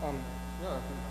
Um, yeah, I can.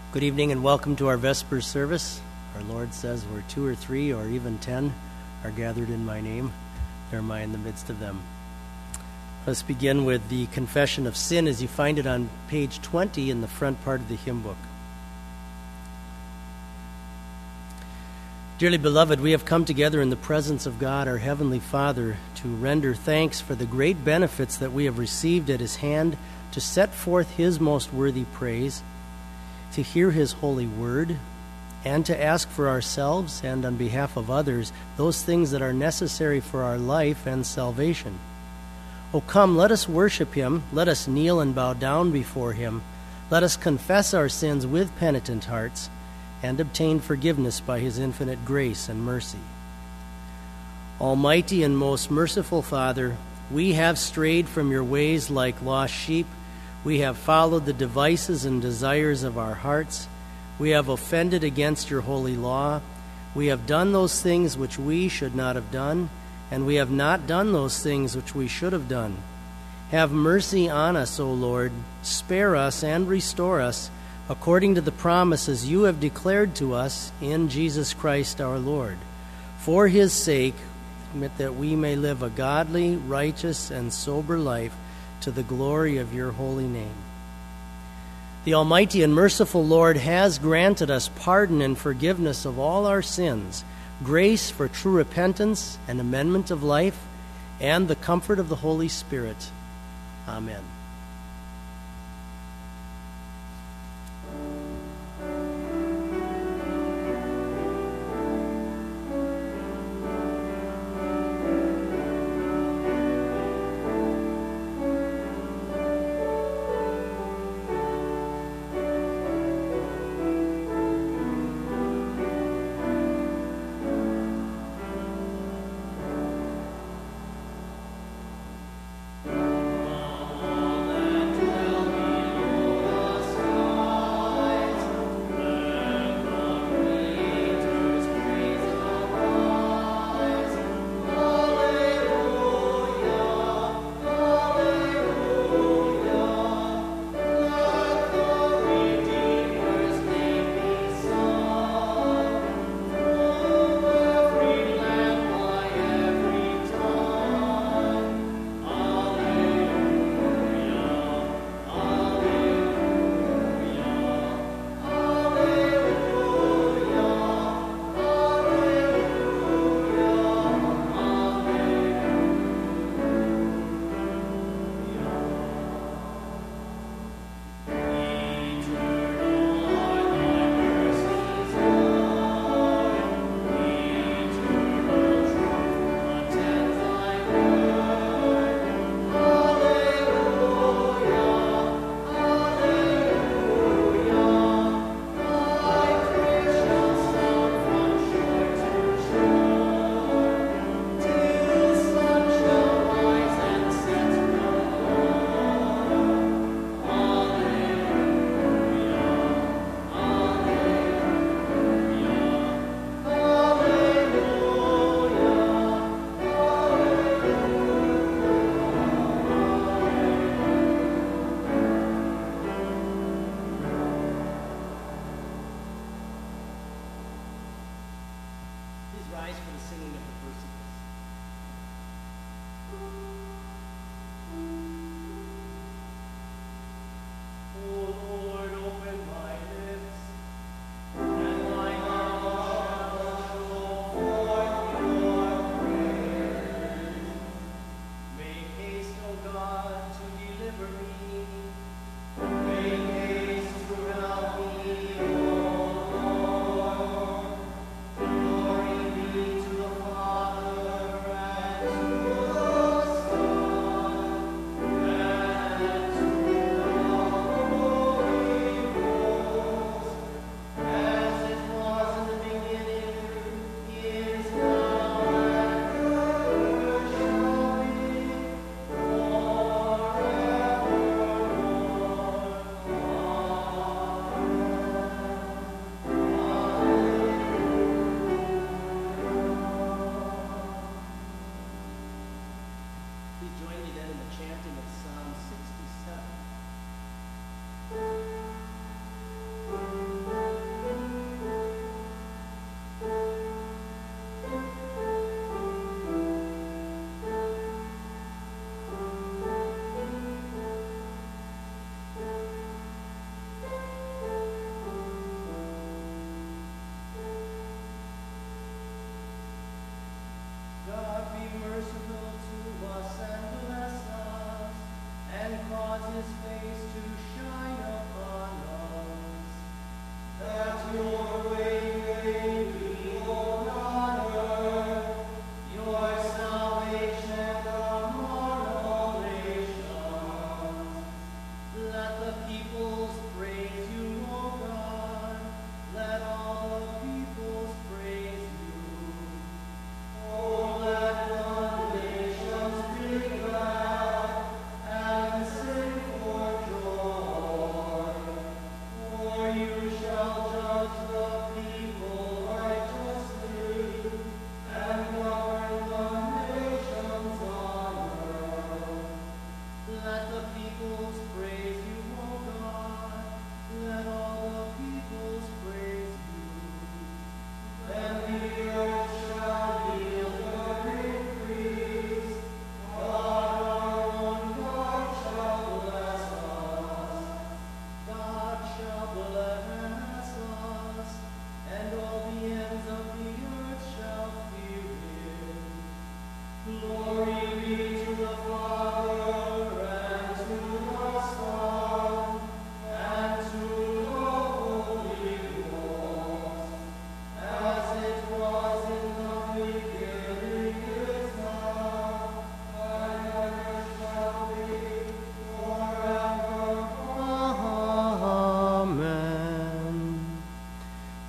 Good evening and welcome to our Vespers service. Our Lord says where 2 or 3 or even 10 are gathered in my name, there am I in the midst of them. Let's begin with the confession of sin as you find it on page 20 in the front part of the hymn book. Dearly beloved, we have come together in the presence of God, our Heavenly Father, to render thanks for the great benefits that we have received at His hand, to set forth His most worthy praise, to hear His holy word, and to ask for ourselves and on behalf of others those things that are necessary for our life and salvation. O come, let us worship Him, let us kneel and bow down before Him, let us confess our sins with penitent hearts, and obtain forgiveness by His infinite grace and mercy. Almighty and most merciful Father, we have strayed from your ways like lost sheep. We have followed the devices and desires of our hearts. We have offended against your holy law. We have done those things which we should not have done, and we have not done those things which we should have done. Have mercy on us, O Lord. Spare us and restore us, according to the promises you have declared to us in Jesus Christ our Lord. For His sake, admit that we may live a godly, righteous, and sober life to the glory of your holy name. The Almighty and merciful Lord has granted us pardon and forgiveness of all our sins, grace for true repentance and amendment of life, and the comfort of the Holy Spirit. Amen.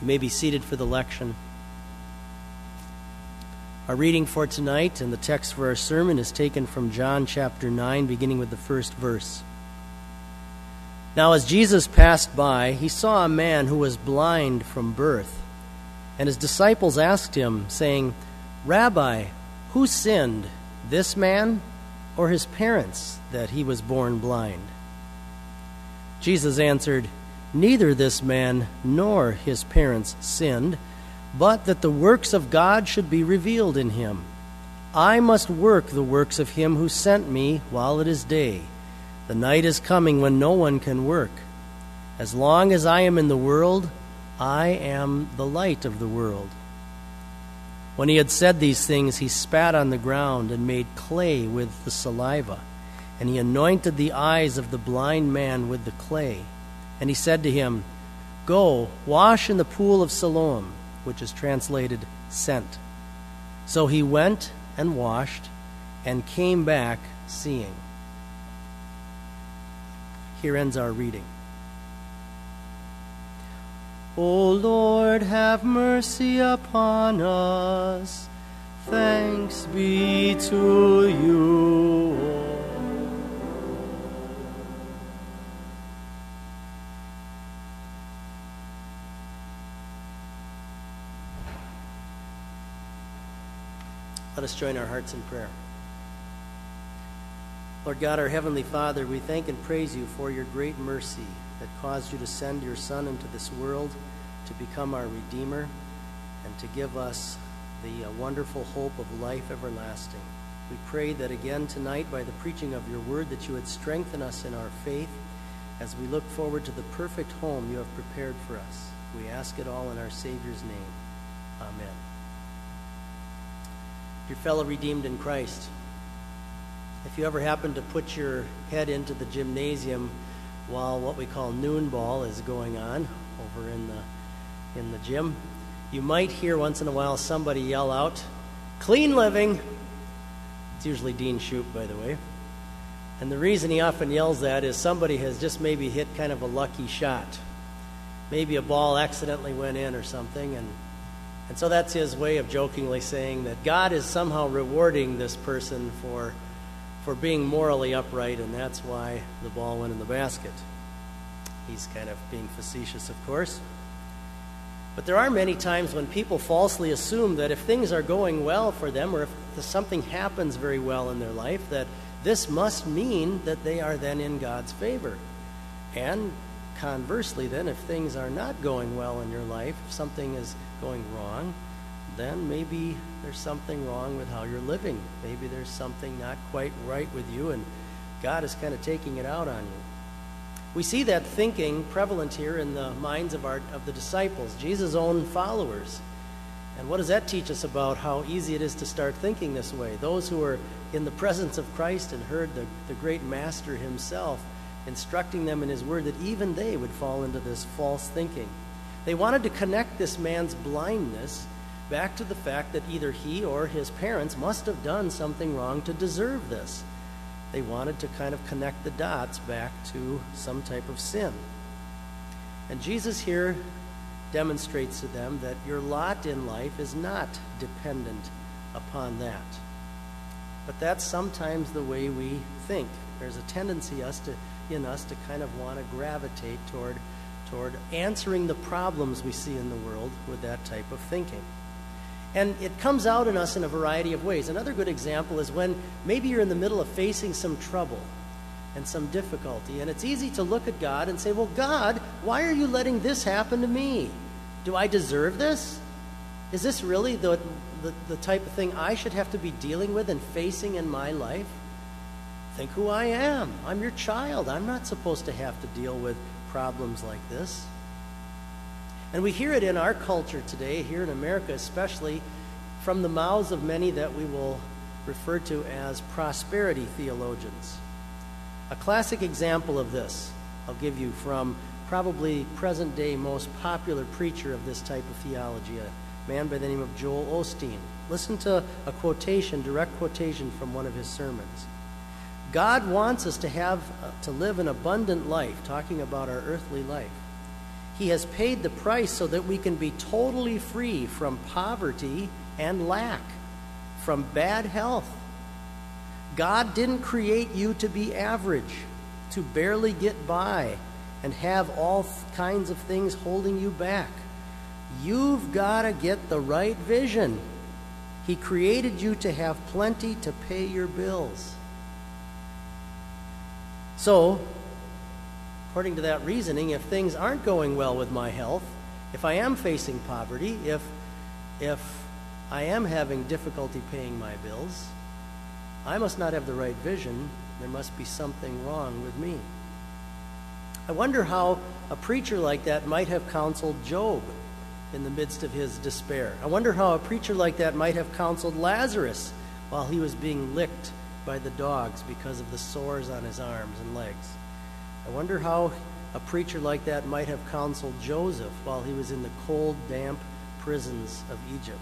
may be seated for the lection. Our reading for tonight and the text for our sermon is taken from John chapter 9, beginning with the first verse. Now as Jesus passed by, he saw a man who was blind from birth. And his disciples asked him, saying, Rabbi, who sinned, this man or his parents, that he was born blind? Jesus answered, Neither this man nor his parents sinned, but that the works of God should be revealed in him. I must work the works of him who sent me while it is day. The night is coming when no one can work. As long as I am in the world, I am the light of the world. When he had said these things, he spat on the ground and made clay with the saliva. And he anointed the eyes of the blind man with the clay. And he said to him, Go, wash in the pool of Siloam, which is translated sent. So he went and washed and came back seeing. Here ends our reading. O Lord, have mercy upon us. Thanks be to you. Let us join our hearts in prayer. Lord God, our Heavenly Father, we thank and praise you for your great mercy that caused you to send your Son into this world to become our Redeemer and to give us the wonderful hope of life everlasting. We pray that again tonight, by the preaching of your word, that you would strengthen us in our faith as we look forward to the perfect home you have prepared for us. We ask it all in our Savior's name. Amen. Your fellow redeemed in Christ, if you ever happen to put your head into the gymnasium while what we call noon ball is going on over in the gym, you might hear once in a while somebody yell out, "Clean living!" It's usually Dean Shoup, by the way. And the reason he often yells that is somebody has just maybe hit kind of a lucky shot. Maybe a ball accidentally went in or something, and so that's his way of jokingly saying that God is somehow rewarding this person for being morally upright, and that's why the ball went in the basket. He's kind of being facetious, of course. But there are many times when people falsely assume that if things are going well for them, or if something happens very well in their life, that this must mean that they are then in God's favor. And conversely, then, if things are not going well in your life, if something is going wrong, then maybe there's something wrong with how you're living. Maybe there's something not quite right with you, and God is kind of taking it out on you. We see that thinking prevalent here in the minds of the disciples, Jesus' own followers. And what does that teach us about how easy it is to start thinking this way? Those who are in the presence of Christ and heard the great Master himself instructing them in his word, that even they would fall into this false thinking. They wanted to connect this man's blindness back to the fact that either he or his parents must have done something wrong to deserve this. They wanted to kind of connect the dots back to some type of sin. And Jesus here demonstrates to them that your lot in life is not dependent upon that. But that's sometimes the way we think. There's a tendency in us to kind of want to gravitate toward answering the problems we see in the world with that type of thinking. And it comes out in us in a variety of ways. Another good example is when maybe you're in the middle of facing some trouble and some difficulty, and it's easy to look at God and say, well, God, why are you letting this happen to me? Do I deserve this? Is this really the type of thing I should have to be dealing with and facing in my life? Think who I am. I'm your child. I'm not supposed to have to deal with problems like this. And we hear it in our culture today, here in America especially, from the mouths of many that we will refer to as prosperity theologians. A classic example of this I'll give you from probably present-day most popular preacher of this type of theology, a man by the name of Joel Osteen. Listen to a quotation, direct quotation from one of his sermons. God wants us to live an abundant life, talking about our earthly life. He has paid the price so that we can be totally free from poverty and lack, from bad health. God didn't create you to be average, to barely get by, and have all kinds of things holding you back. You've got to get the right vision. He created you to have plenty to pay your bills. So, according to that reasoning, if things aren't going well with my health, if I am facing poverty, if I am having difficulty paying my bills, I must not have the right vision. There must be something wrong with me. I wonder how a preacher like that might have counseled Job in the midst of his despair. I wonder how a preacher like that might have counseled Lazarus while he was being licked by the dogs because of the sores on his arms and legs. I wonder how a preacher like that might have counseled Joseph while he was in the cold, damp prisons of Egypt.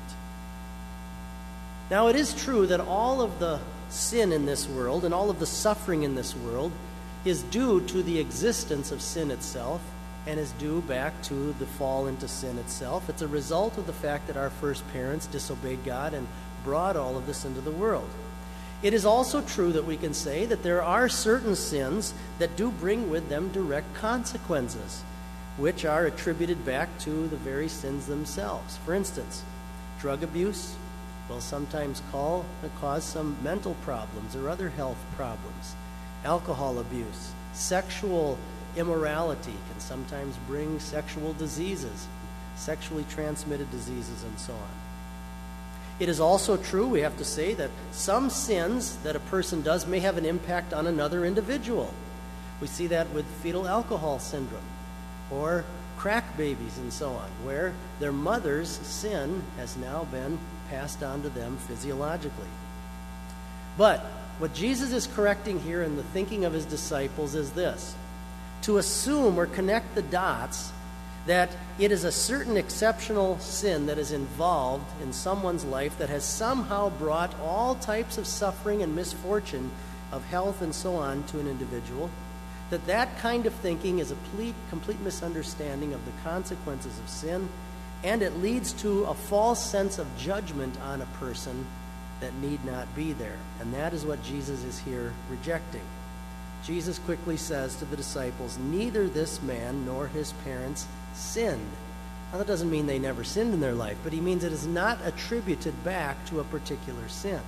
Now, it is true that all of the sin in this world and all of the suffering in this world is due to the existence of sin itself and is due back to the fall into sin itself. It's a result of the fact that our first parents disobeyed God and brought all of this into the world. It is also true that we can say that there are certain sins that do bring with them direct consequences, which are attributed back to the very sins themselves. For instance, drug abuse will sometimes cause some mental problems or other health problems. Alcohol abuse, sexual immorality can sometimes bring sexual diseases, sexually transmitted diseases, and so on. It is also true, we have to say, that some sins that a person does may have an impact on another individual. We see that with fetal alcohol syndrome or crack babies and so on, where their mother's sin has now been passed on to them physiologically. But what Jesus is correcting here in the thinking of his disciples is this: to assume or connect the dots that it is a certain exceptional sin that is involved in someone's life that has somehow brought all types of suffering and misfortune of health and so on to an individual, that kind of thinking is a complete misunderstanding of the consequences of sin, and it leads to a false sense of judgment on a person that need not be there. And that is what Jesus is here rejecting. Jesus quickly says to the disciples, neither this man nor his parents sinned. Now, that doesn't mean they never sinned in their life, but he means it is not attributed back to a particular sin.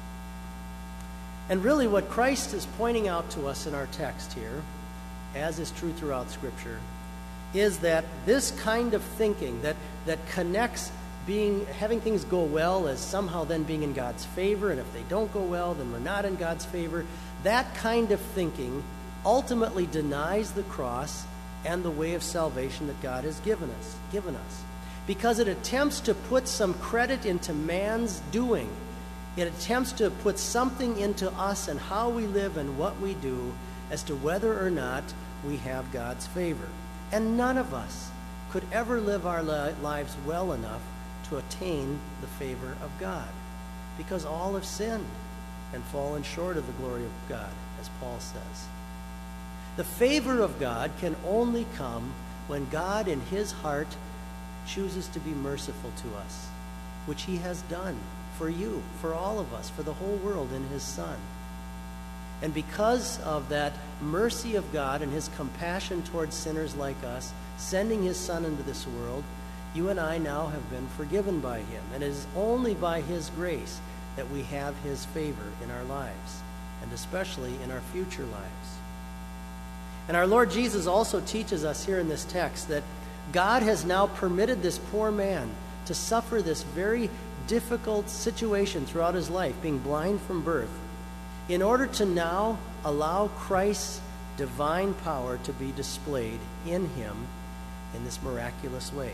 And really what Christ is pointing out to us in our text here, as is true throughout Scripture, is that this kind of thinking that connects having things go well as somehow then being in God's favor, and if they don't go well, then we're not in God's favor, that kind of thinking ultimately denies the cross and the way of salvation that God has given us. Because it attempts to put some credit into man's doing. It attempts to put something into us and how we live and what we do as to whether or not we have God's favor. And none of us could ever live our lives well enough to attain the favor of God, because all have sinned and fallen short of the glory of God, as Paul says. The favor of God can only come when God in his heart chooses to be merciful to us, which he has done for you, for all of us, for the whole world in his Son. And because of that mercy of God and his compassion towards sinners like us, sending his Son into this world, you and I now have been forgiven by him. And it is only by his grace that we have his favor in our lives, and especially in our future lives. And our Lord Jesus also teaches us here in this text that God has now permitted this poor man to suffer this very difficult situation throughout his life, being blind from birth, in order to now allow Christ's divine power to be displayed in him in this miraculous way.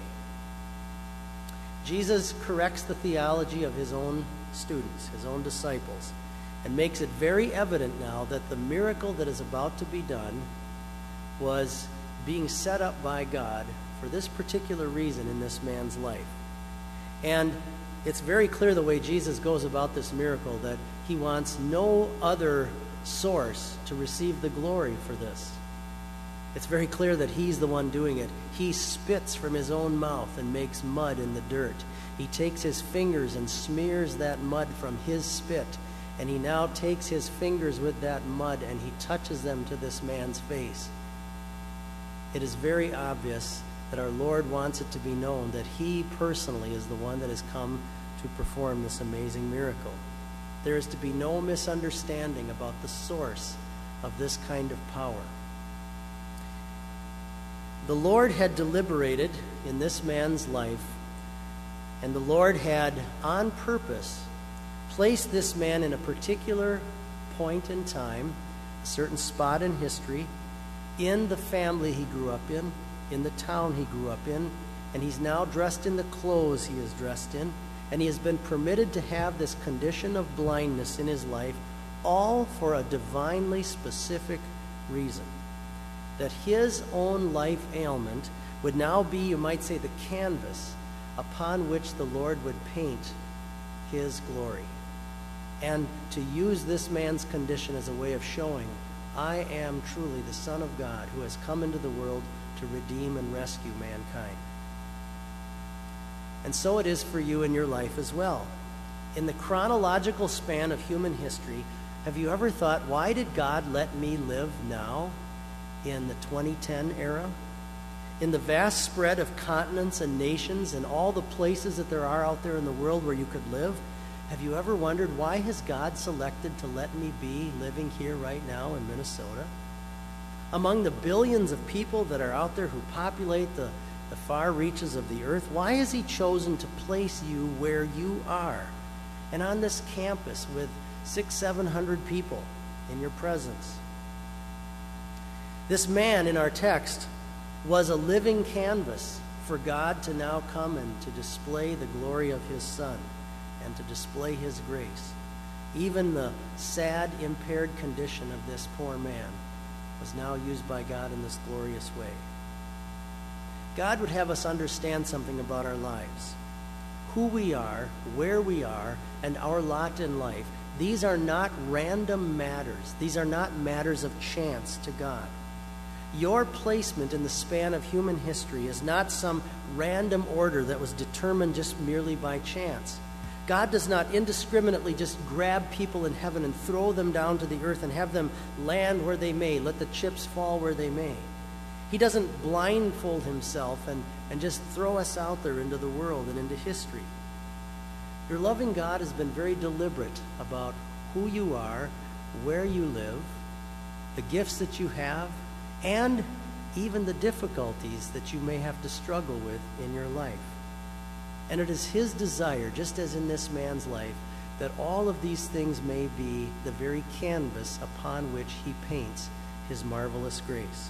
Jesus corrects the theology of his own students, his own disciples, and makes it very evident now that the miracle that is about to be done was being set up by God for this particular reason in this man's life. And it's very clear the way Jesus goes about this miracle that he wants no other source to receive the glory for this. It's very clear that he's the one doing it. He spits from his own mouth and makes mud in the dirt. He takes his fingers and smears that mud from his spit, and he now takes his fingers with that mud and he touches them to this man's face. It is very obvious that our Lord wants it to be known that he personally is the one that has come to perform this amazing miracle. There is to be no misunderstanding about the source of this kind of power. The Lord had deliberated in this man's life, and the Lord had, on purpose, placed this man in a particular point in time, a certain spot in history, in the family he grew up in the town he grew up in, and he's now dressed in the clothes he is dressed in, and he has been permitted to have this condition of blindness in his life, all for a divinely specific reason. That his own life ailment would now be, you might say, the canvas upon which the Lord would paint his glory. And to use this man's condition as a way of showing, I am truly the Son of God who has come into the world to redeem and rescue mankind. And so it is for you in your life as well. In the chronological span of human history, have you ever thought, why did God let me live now in the 2010 era? In the vast spread of continents and nations and all the places that there are out there in the world where you could live, have you ever wondered, why has God selected to let me be living here right now in Minnesota? Among the billions of people that are out there who populate the far reaches of the earth, why has he chosen to place you where you are? And on this campus with 600-700 people in your presence. This man in our text was a living canvas for God to now come and to display the glory of his Son and to display his grace. Even the sad, impaired condition of this poor man was now used by God in this glorious way. God would have us understand something about our lives. Who we are, where we are, and our lot in life. These are not random matters. These are not matters of chance to God. Your placement in the span of human history is not some random order that was determined just merely by chance. God does not indiscriminately just grab people in heaven and throw them down to the earth and have them land where they may, let the chips fall where they may. He doesn't blindfold himself and just throw us out there into the world and into history. Your loving God has been very deliberate about who you are, where you live, the gifts that you have, and even the difficulties that you may have to struggle with in your life. And it is his desire, just as in this man's life, that all of these things may be the very canvas upon which he paints his marvelous grace.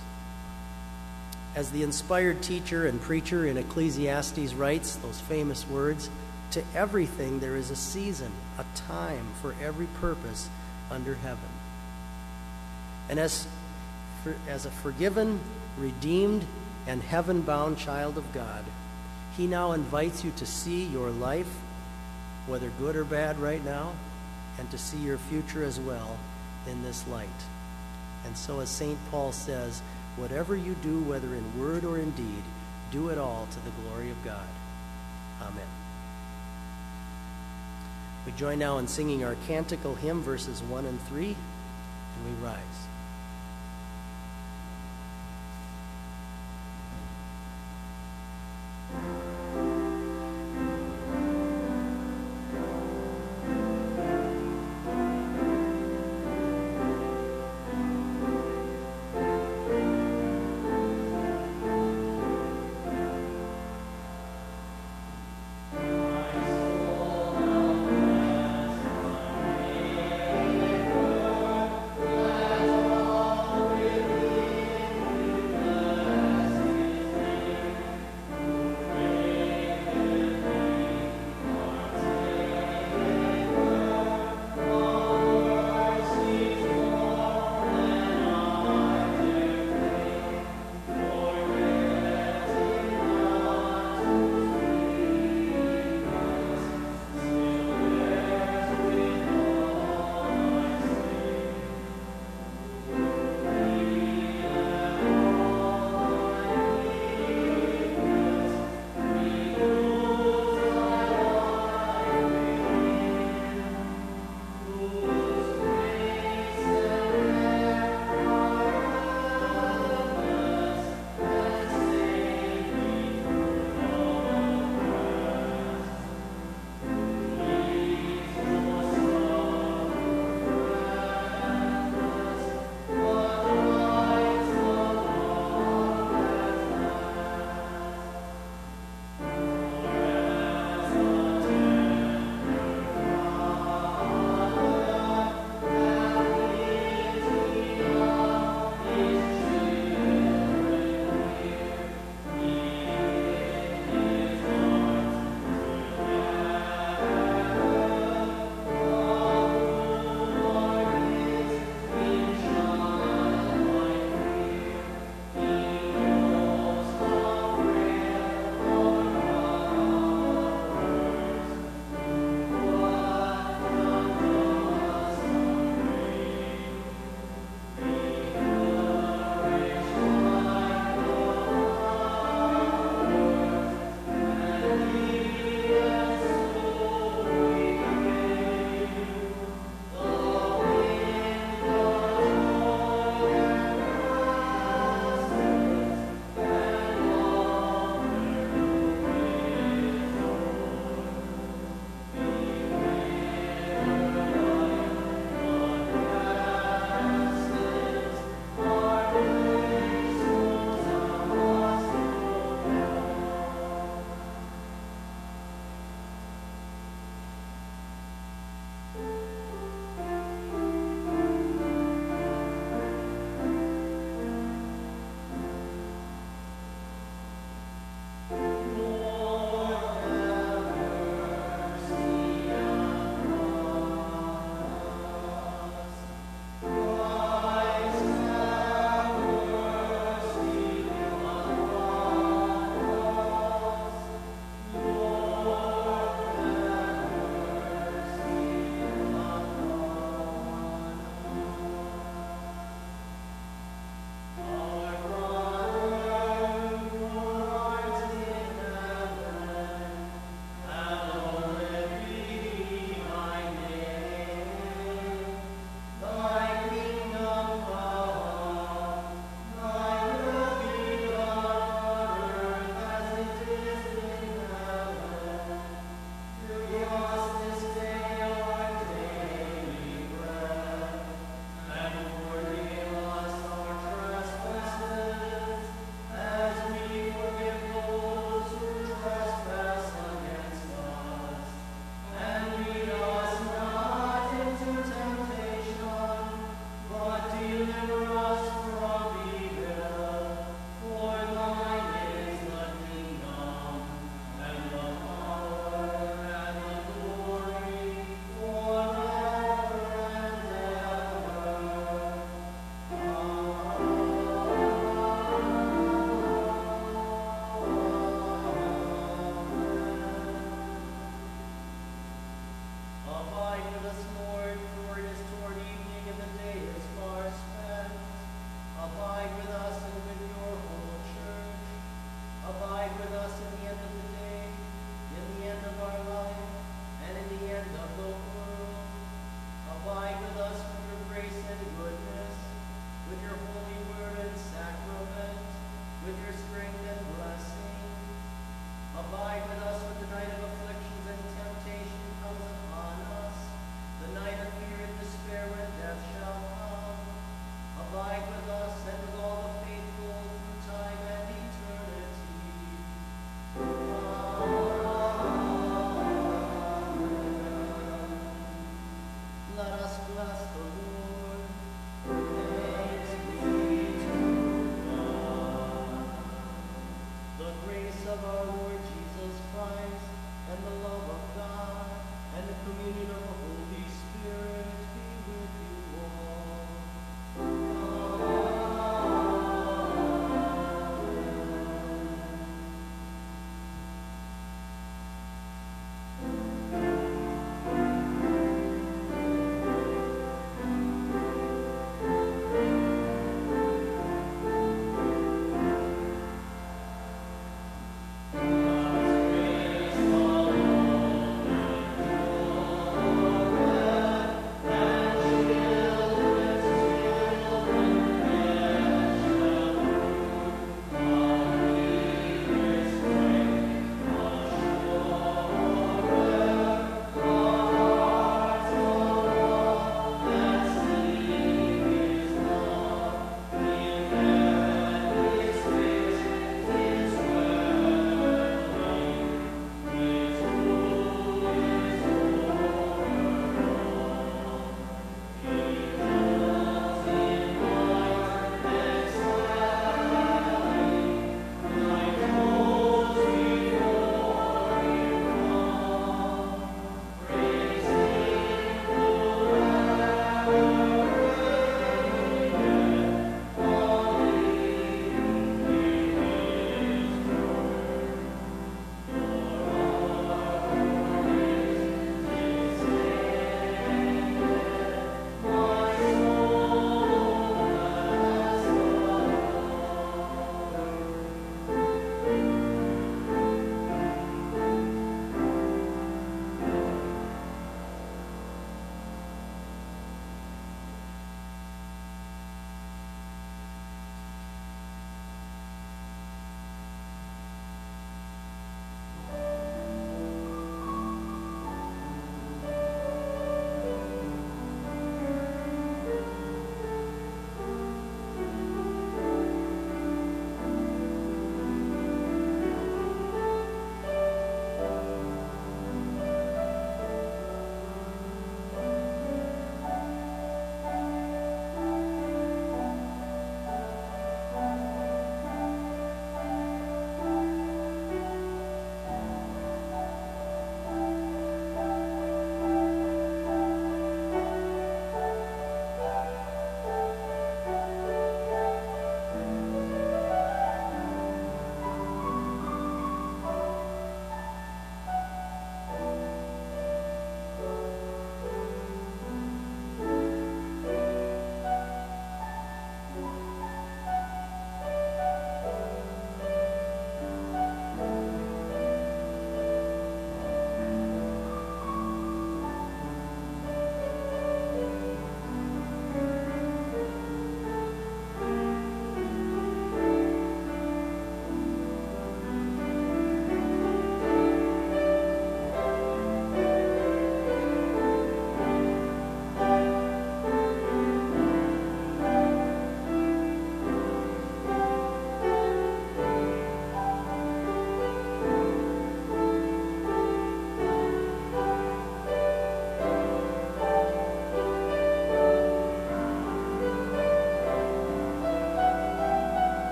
As the inspired teacher and preacher in Ecclesiastes writes, those famous words, to everything there is a season, a time for every purpose under heaven. And as a forgiven, redeemed, and heaven-bound child of God, he now invites you to see your life, whether good or bad right now, and to see your future as well in this light. And so as St. Paul says, whatever you do, whether in word or in deed, do it all to the glory of God. Amen. We join now in singing our canticle hymn, verses 1 and 3, and we rise.